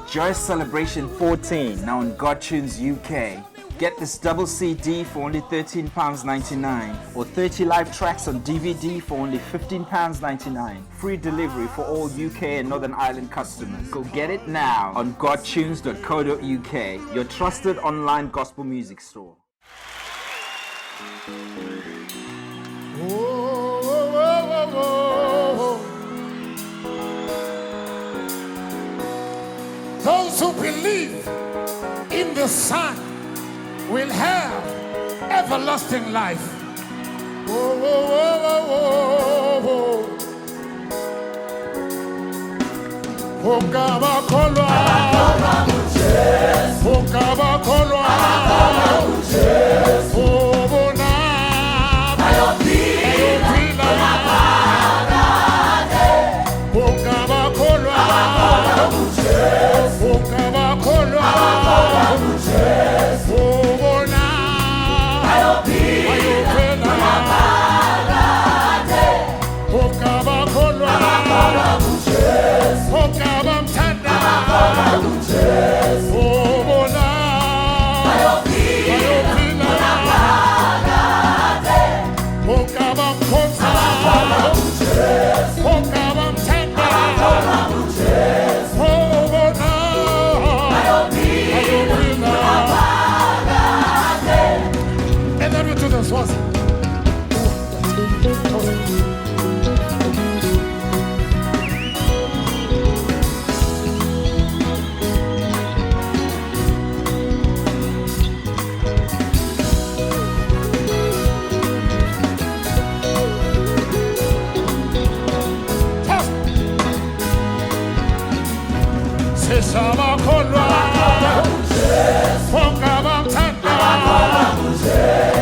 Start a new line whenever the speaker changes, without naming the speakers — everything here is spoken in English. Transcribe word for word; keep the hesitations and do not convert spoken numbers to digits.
Joyous Celebration fourteen, now on God Tunes U K. Get this double C D for only thirteen pounds ninety-nine or thirty live tracks on D V D for only fifteen pounds ninety-nine. Free delivery for all U K and Northern Ireland customers. Go get it now on god tunes dot co dot U K, your trusted online gospel music store.
Oh, oh, oh, oh. Those who believe in the Son will have everlasting life. Oh, oh, oh, oh, oh. Okaba kolwa, okaba kolwa, obona, ayopila, okaba kolwa, okaba kolwa, obona, ayopila, okaba kolwa, okaba mtanda, obona, ayopila, okaba mkonza, okaba mtanda, obona, ayopila. And then we do this once. Sesama kolwa, okaba mtanda,